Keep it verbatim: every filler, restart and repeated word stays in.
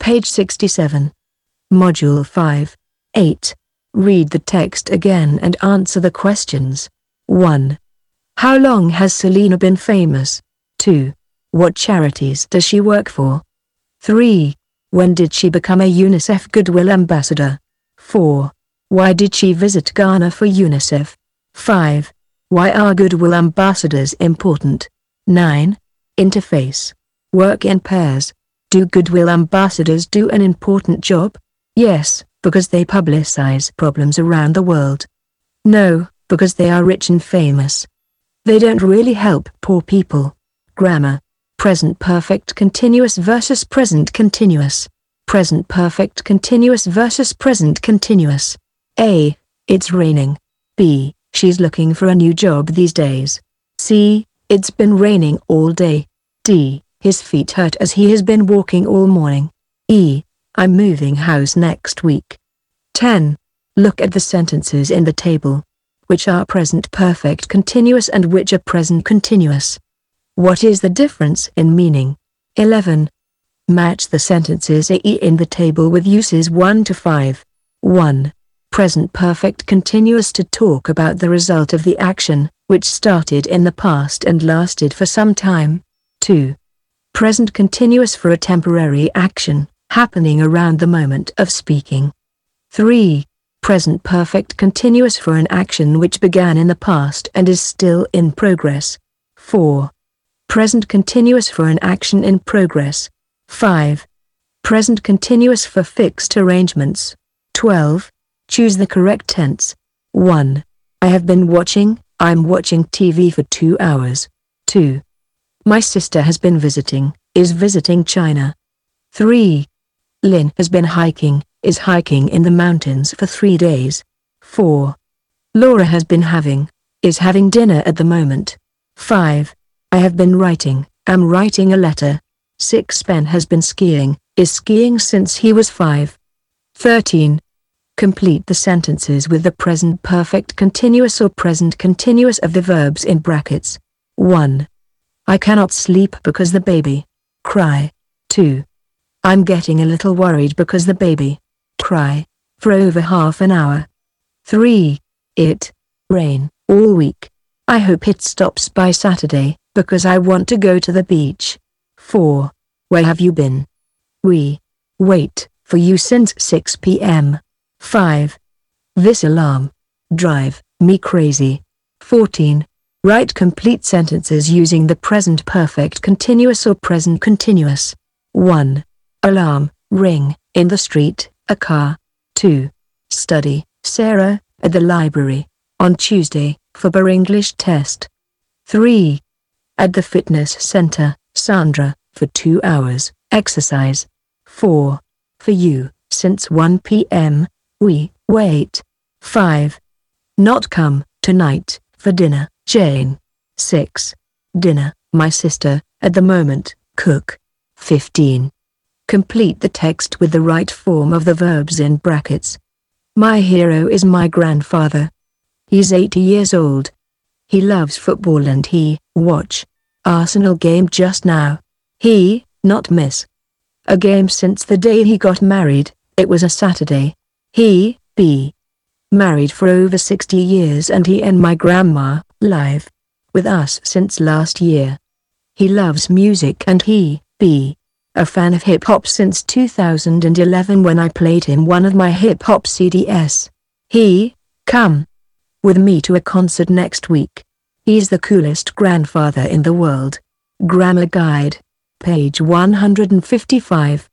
Page sixty-seven. Module five. eight. Read the text again and answer the questions. one. How long has Selena been famous? two. What charities does she work for? three. When did she become a UNICEF Goodwill Ambassador? four. Why did she visit Ghana for UNICEF? five. Why are Goodwill Ambassadors important? nine. Interface. Work in pairs. Do Goodwill Ambassadors do an important job? Yes, because they publicize problems around the world. No, because they are rich and famous. They don't really help poor people. Grammar. Present perfect continuous versus present continuous. Present perfect continuous versus present continuous. A. It's raining. B. She's looking for a new job these days. C. It's been raining all day. D. His feet hurt as he has been walking all morning. E. I'm moving house next week. ten. Look at the sentences in the table. Which are present perfect continuous and which are present continuous? What is the difference in meaning? eleven. Match the sentences in the table with uses one to five. one. Present perfect continuous to talk about the result of the action, which started in the past and lasted for some time. two. Present continuous for a temporary action, happening around the moment of speaking. three. Present perfect continuous for an action which began in the past and is still in progress. four. Present continuous for an action in progress. five. Present continuous for fixed arrangements. twelve. Choose the correct tense. one. I have been watching, I'm watching T V for two hours. two. My sister has been visiting, is visiting China. three. Lynn has been hiking, is hiking in the mountains for three days. four. Laura has been having, is having dinner at the moment. five. I have been writing, am writing a letter. six. Ben has been skiing, is skiing since he was five. thirteen. Complete the sentences with the present perfect continuous or present continuous of the verbs in brackets. one. I cannot sleep because the baby cry. two. I'm getting a little worried because the baby cry for over half an hour. three. It rain all week. I hope it stops by Saturday because I want to go to the beach. four. Where have you been? We wait for you since six p m five. This alarm drive me crazy. fourteen. Write complete sentences using the present perfect continuous or present continuous. one. Alarm, ring, in the street, a car. two. Study, Sarah, at the library, on Tuesday, for her English test. three. At the fitness center, Sandra, for two hours, exercise. four. For you, since one p m, we wait. five. Not come, tonight, for dinner, Jane. six. Dinner, my sister, at the moment, cook. fifteen. Complete the text with the right form of the verbs in brackets. My hero is my grandfather. He's eighty years old. He loves football and he watch Arsenal game just now. He, not miss a game since the day he got married. It was a Saturday. He, be married for over sixty years and he and my grandma, live with us since last year. He loves music and he, be a fan of hip-hop since two thousand eleven when I played him one of my hip-hop C Ds. He, come with me to a concert next week. He's the coolest grandfather in the world. Grammar Guide. Page one hundred fifty-five.